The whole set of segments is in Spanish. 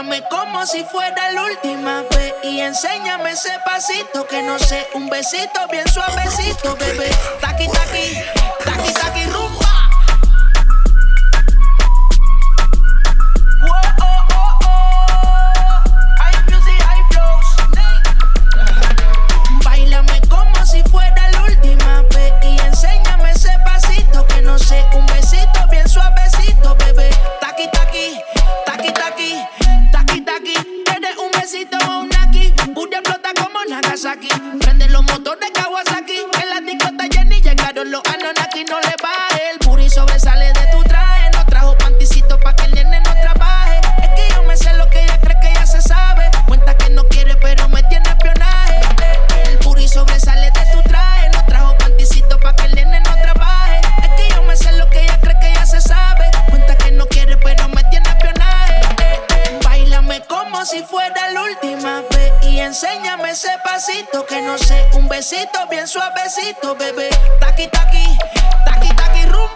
Báilame como si fuera la última vez y enséñame ese pasito que no sé, un besito bien suavecito, bebé. Taqui, taqui, taqui, taqui, rumba. Báilame como si fuera la última vez y enséñame ese pasito que no sé, un besito bien suavecito, bebé. Taqui, taqui, taqui, taqui, taqui, taqui. ¿Quieres un besito o un aquí? Booty explota como Nagasaki. Prende los motores Kawasaki. En la discota Jenny llegaron los Anunnaki. No le baje, el booty sobresale de tu traje. No trajo panticito pa' que el nene no trabaje. Es que yo me sé lo que ella cree que ya se sabe. Cuenta que no quiere pero me tiene espionaje. El booty sobresale de tu traje. No trajo panticito pa' que el nene no trabaje. Es que yo me sé lo que ella cree que ya se sabe. Cuenta que no quiere pero me tiene espionaje. Báilame como si fuera la última vez y enséñame ese pasito que no sé, un besito bien suavecito, bebé. Taqui, taqui, taqui, taqui, rumba.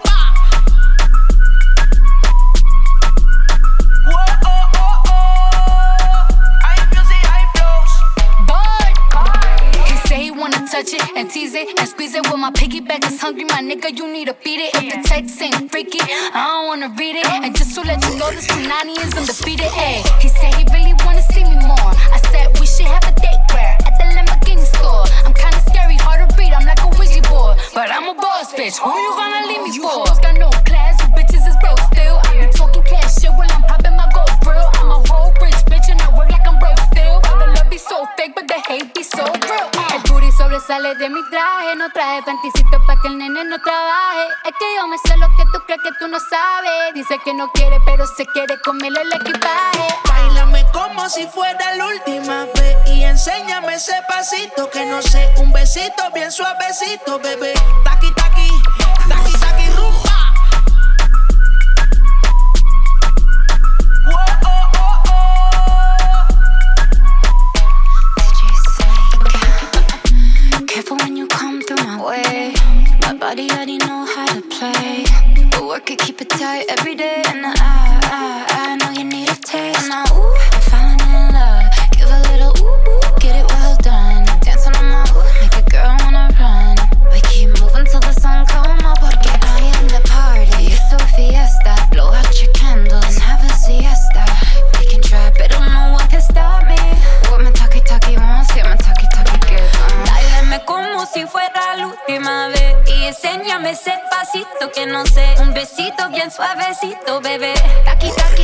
Touch it and tease it and squeeze it. When my piggyback is hungry, my nigga, you need to feed it. If the text ain't freaky, I don't wanna read it. And just to let you know, this Punani is undefeated. Ay, he said he really wanna see me more. I said we should have a date where at the Lamborghini store. I'm kinda scary, hard to read, I'm like a Ouija board, but I'm a boss bitch. Who you gonna leave me for? Got no class, you bitches is broke still. I be talking cash shit while I'm popping my gold grill. I'm a whole rich bitch and I work like I'm broke still. The love be so fake, but the hate be so real. El booty sobresale de mi traje. No traje panticito pa' que el nene no trabaje. Es que yo me sé lo que tú crees que tú no sabes. Dice que no quiere, pero se quiere comerle el equipaje. Báilame como si fuera la última vez y enséñame ese pasito que no sé, un besito bien suavecito, bebé. Taqui, taqui, taqui, taqui, rumba. Careful when you come through my way. My body already know how to play. But work it, keep it tight every day. And I know you need a taste. And now, ooh, I'm falling in love. Give a little ooh, get it well done. Dancing on my ooh, make a girl wanna run. We keep moving till the sun come up. Porque I am the party. It's so fiesta. Blow out your candles and have a siesta. We can try, but don't know what can stop me. What my talkie wants, yeah, my talkie gets on. Báilame como si fuera la última vez y enséñame ese pasito que no sé, un besito bien suavecito, bebé. Taqui, taqui.